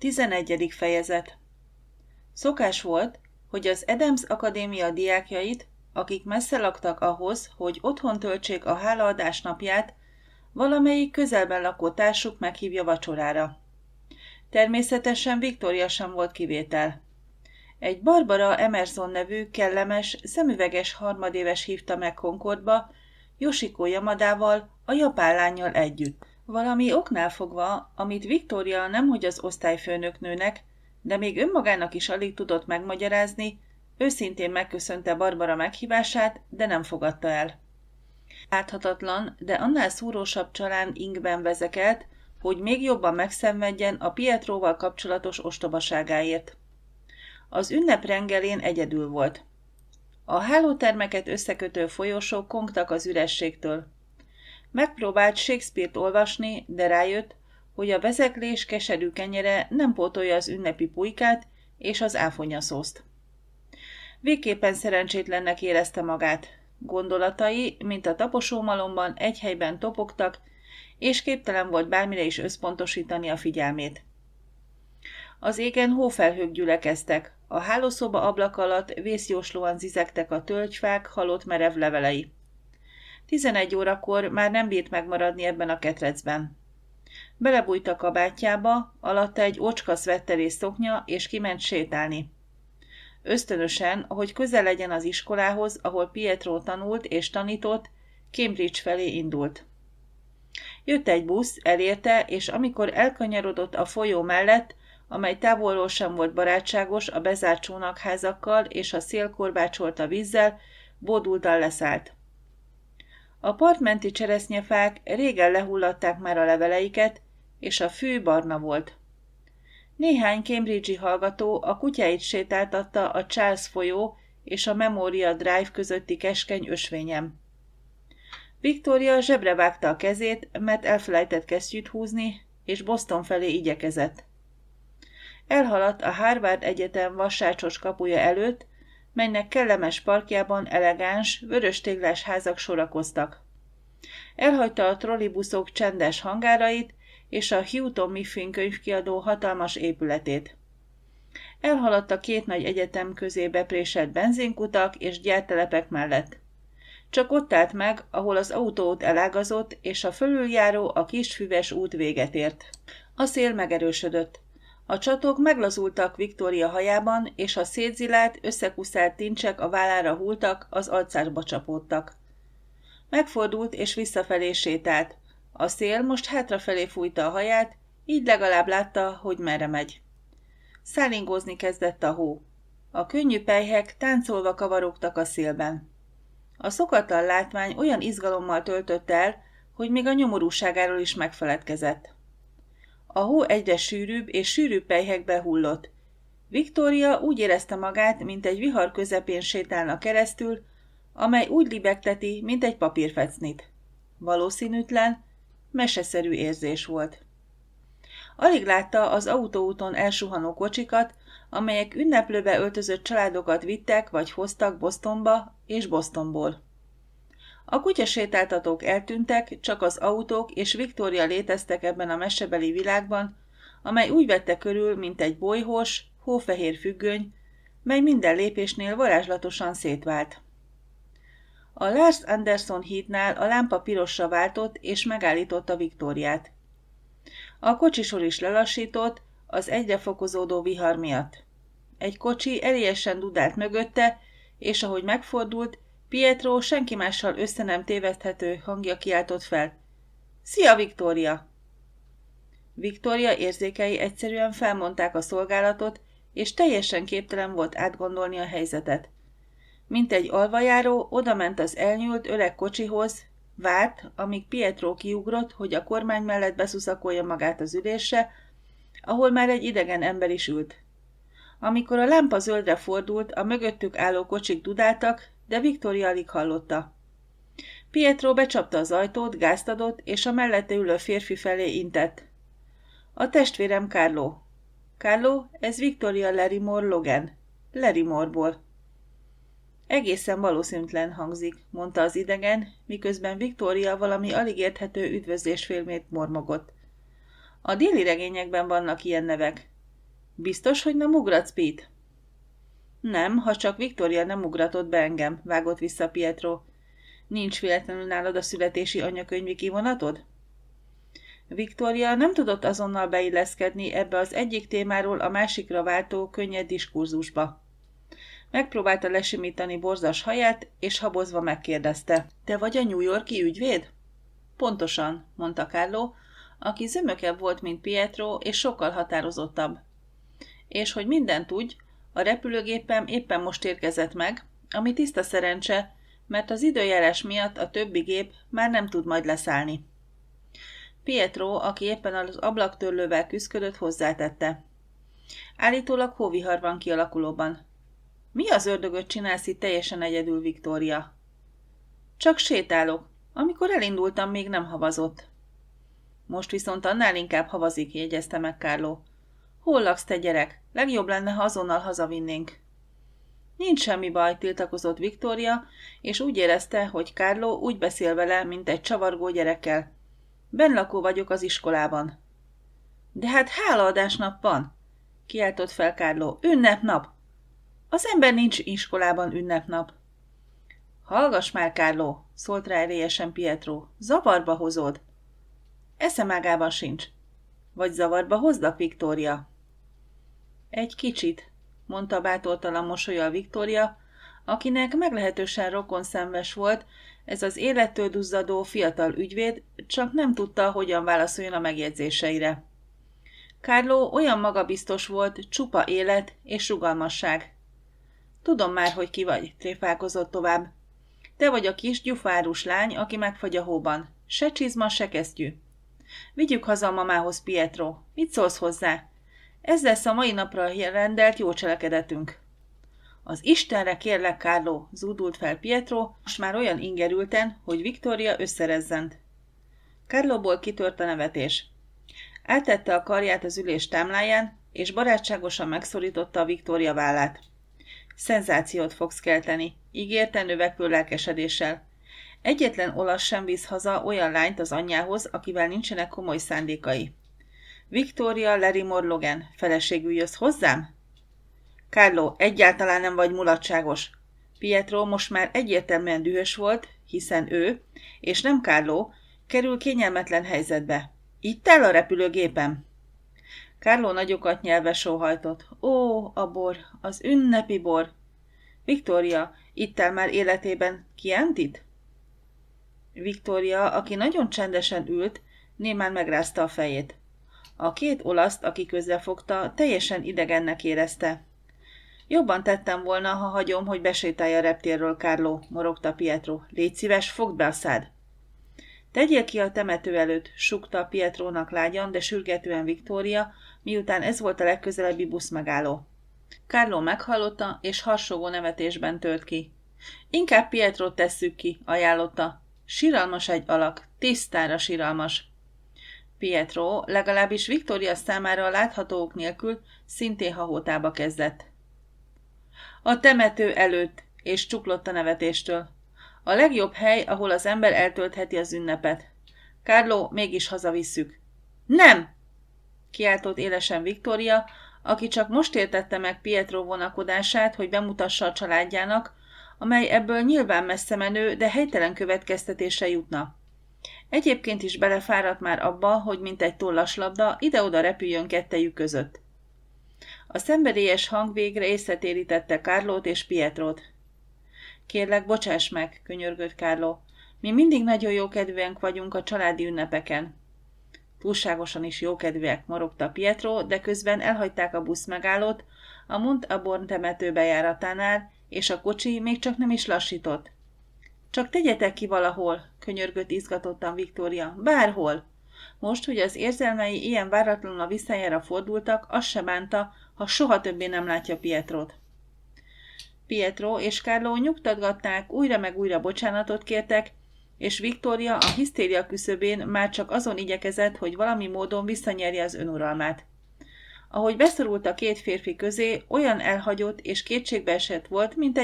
11. fejezet. Szokás volt, hogy az Adams Akadémia diákjait, akik messze laktak ahhoz, hogy otthon töltsék a hálaadás napját, valamelyik közelben lakó társuk meghívja vacsorára. Természetesen Victoria sem volt kivétel. Egy Barbara Emerson nevű, kellemes, szemüveges harmadéves hívta meg Concordba, Yoshiko Yamadával, a japán lánnyal együtt. Valami oknál fogva, amit Victoria nemhogy az osztályfőnöknőnek, de még önmagának is alig tudott megmagyarázni, őszintén megköszönte Barbara meghívását, de nem fogadta el. Láthatatlan, de annál szúrósabb csalán ingben vezekelt, hogy még jobban megszenvedjen a Pietroval kapcsolatos ostobaságáért. Az ünnep rengelén egyedül volt. A hálótermeket összekötő folyosók kongtak az ürességtől. Megpróbált Shakespeare-t olvasni, de rájött, hogy a vezeklés keserű kenyere nem pótolja az ünnepi pulykát és az áfonyaszószt. Végképpen szerencsétlennek érezte magát. Gondolatai, mint a taposómalomban egy helyben topogtak, és képtelen volt bármire is összpontosítani a figyelmét. Az égen hófelhők gyülekeztek, a hálószoba ablak alatt vészjóslóan zizegtek a tölgyfák halott merev levelei. 11 órakor már nem bírt megmaradni ebben a ketrecben. Belebújt a kabátjába, alatta egy ocska szvetterés szoknya, és kiment sétálni. Ösztönösen, hogy közel legyen az iskolához, ahol Pietro tanult és tanított, Cambridge felé indult. Jött egy busz, elérte, és amikor elkanyarodott a folyó mellett, amely távolról sem volt barátságos a bezárt csónakházakkal és a szél korbácsolta vízzel, bódultan leszállt. A partmenti cseresznyefák régen lehullatták már a leveleiket, és a fű barna volt. Néhány Cambridge-i hallgató a kutyáit sétáltatta a Charles folyó és a Memorial Drive közötti keskeny ösvényen. Victoria zsebre vágta a kezét, mert elfelejtett kesztyűt húzni, és Boston felé igyekezett. Elhaladt a Harvard Egyetem vassácsos kapuja előtt, melynek kellemes parkjában elegáns, vöröstéglás házak sorakoztak. Elhagyta a trollibuszok csendes hangárait és a Houghton Mifflin könyvkiadó hatalmas épületét. Elhaladt a két nagy egyetem közé beprésett benzinkutak és gyártelepek mellett. Csak ott állt meg, ahol az autóút elágazott, és a fölüljáró a kis füves út véget ért. A szél megerősödött. A csatok meglazultak Victoria hajában, és a szétzilált, összekuszált tincsek a vállára hulltak, az arcába csapódtak. Megfordult és visszafelé sétált. A szél most hátrafelé fújta a haját, így legalább látta, hogy merre megy. Szálingózni kezdett a hó. A könnyű pelyhek táncolva kavarogtak a szélben. A szokatlan látvány olyan izgalommal töltött el, hogy még a nyomorúságáról is megfeledkezett. A hó egyre sűrűbb és sűrűbb pelyhekbe hullott. Victoria úgy érezte magát, mint egy vihar közepén sétálna keresztül, amely úgy libegteti, mint egy papírfecnit. Valószínűtlen, meseszerű érzés volt. Alig látta az autóúton elsuhanó kocsikat, amelyek ünneplőbe öltözött családokat vittek vagy hoztak Bostonba és Bostonból. A kutyasétáltatók eltűntek, csak az autók és Victoria léteztek ebben a mesebeli világban, amely úgy vette körül, mint egy bolyhos, hófehér függöny, mely minden lépésnél varázslatosan szétvált. A Lars Anderson hídnál a lámpa pirosra váltott és megállította Victoriát. A kocsisor is lelassított az egyre fokozódó vihar miatt. Egy kocsi erélyesen dudált mögötte, és ahogy megfordult, Pietro senki mással össze nem tévedhető hangja kiáltott fel. Szia, Victoria! Victoria érzékei egyszerűen felmondták a szolgálatot, és teljesen képtelen volt átgondolni a helyzetet. Mint egy alvajáró, odament az elnyúlt öreg kocsihoz, várt, amíg Pietro kiugrott, hogy a kormány mellett beszuszakolja magát az ülésre, ahol már egy idegen ember is ült. Amikor a lámpa zöldre fordult, a mögöttük álló kocsik dudáltak, de Victoria alig hallotta. Pietro becsapta az ajtót, gázt adott, és a mellette ülő férfi felé intett. A testvérem Carlo. Carlo, ez Victoria Larrymore Logan. Larrymoreból. Egészen valószínűtlen hangzik, mondta az idegen, miközben Victoria valami alig érthető üdvözlésfélmét mormogott. A déli regényekben vannak ilyen nevek. Biztos, hogy nem ugratsz, Pete? Nem, ha csak Victoria nem ugratott be engem, vágott vissza Pietro. Nincs véletlenül nálad a születési anyakönyvi kivonatod? Victoria nem tudott azonnal beilleszkedni ebbe az egyik témáról a másikra váltó könnyed diskurzusba. Megpróbálta lesimítani borzas haját, és habozva megkérdezte. Te vagy a New York-i ügyvéd? Pontosan, mondta Carlo, aki zömökebb volt, mint Pietro, és sokkal határozottabb. És hogy mindent tudj, a repülőgépem éppen most érkezett meg, ami tiszta szerencse, mert az időjárás miatt a többi gép már nem tud majd leszállni. Pietro, aki éppen az ablaktörlővel küszködött, hozzátette. Állítólag hóvihar van kialakulóban. Mi az ördögöt csinálsz itt teljesen egyedül, Victoria? Csak sétálok. Amikor elindultam, még nem havazott. Most viszont annál inkább havazik, jegyezte meg Carlo. Hol laksz, te gyerek? Legjobb lenne, ha azonnal hazavinnénk. Nincs semmi baj, tiltakozott Victoria, és úgy érezte, hogy Carlo úgy beszél vele, mint egy csavargó gyerekkel. Bennlakó vagyok az iskolában. De hát hálaadásnap van, kiáltott fel Carlo. Ünnepnap! Az ember nincs iskolában ünnepnap. Hallgass már, Carlo, szólt rá erélyesen Pietro. Zavarba hozod. Eszemágában sincs. Vagy zavarba hozlak, Victoria? Egy kicsit, mondta bátortalan mosollyal Victoria, akinek meglehetősen rokonszenves volt ez az élettől duzzadó fiatal ügyvéd, csak nem tudta, hogyan válaszoljon a megjegyzéseire. Carlo olyan magabiztos volt, csupa élet és rugalmasság. Tudom már, hogy ki vagy, tréfálkozott tovább. Te vagy a kis gyufárus lány, aki megfagy a hóban. Se csizma, se kesztyű. Vigyük haza a mamához, Pietro. Mit szólsz hozzá? Ez lesz a mai napra rendelt jó cselekedetünk. Az Istenre kérlek, Carlo, zúdult fel Pietro, most már olyan ingerülten, hogy Victoria összerezzent. Carloból kitört a nevetés. Eltette a karját az ülés támláján, és barátságosan megszorította a Victoria vállát. Szenzációt fogsz kelteni, ígérte növekvő lelkesedéssel. Egyetlen olasz sem visz haza olyan lányt az anyjához, akivel nincsenek komoly szándékai. Victoria Larimore Logan, feleségül jössz hozzám? Carlo, egyáltalán nem vagy mulatságos. Pietro most már egyértelműen dühös volt, hiszen ő, és nem Carlo, kerül kényelmetlen helyzetbe. Itt áll a repülőgépem. Carlo nagyokat nyelve sóhajtott. Ó, a bor, az ünnepi bor. Victoria, ittál már életében Chiantit? Victoria, aki nagyon csendesen ült, némán megrázta a fejét. A két olaszt, aki közrefogta, teljesen idegennek érezte. Jobban tettem volna, ha hagyom, hogy besétálj a reptérről, Carlo, morogta Pietro. Légy szíves, fogd be a szád. Tegyél ki a temető előtt, sukta Pietrónak lágyan, de sürgetően Victoria, miután ez volt a legközelebbi buszmegálló. Carlo meghallotta, és harsogó nevetésben tört ki. Inkább Pietrót tesszük ki, ajánlotta. Siralmas egy alak, tisztára siralmas. Pietro, legalábbis Victoria számára látható ok nélkül, szintén hahótába kezdett. A temető előtt, és csuklott a nevetéstől. A legjobb hely, ahol az ember eltöltheti az ünnepet. Carlo, mégis hazavisszük. Nem! Kiáltott élesen Victoria, aki csak most értette meg Pietro vonakodását, hogy bemutassa a családjának, amely ebből nyilván messze menő, de helytelen következtetésre jutna. Egyébként is belefáradt már abba, hogy mint egy tollaslabda ide-oda repüljön kettejük között. A szenvedélyes hang végre észretérítette Carlót és Pietrót. Kérlek, bocsáss meg, könyörgött Carlo. Mi mindig nagyon jókedvűek vagyunk a családi ünnepeken. Túlságosan is jókedvűek, morogta Pietro, de közben elhagyták a buszmegállót a Mont Aborn temető bejáratánál, és a kocsi még csak nem is lassított. Csak tegyetek ki valahol, könyörgött izgatottan Victoria. Bárhol. Most, hogy az érzelmei ilyen váratlanul a visszájára fordultak, az se bánta, ha soha többé nem látja Pietrót. Pietro és Carlo nyugtatgatták, újra meg újra bocsánatot kértek, és Victoria a hisztéria küszöbén már csak azon igyekezett, hogy valami módon visszanyerje az önuralmát. Ahogy beszorult a két férfi közé, olyan elhagyott és kétségbeesett volt, mint egy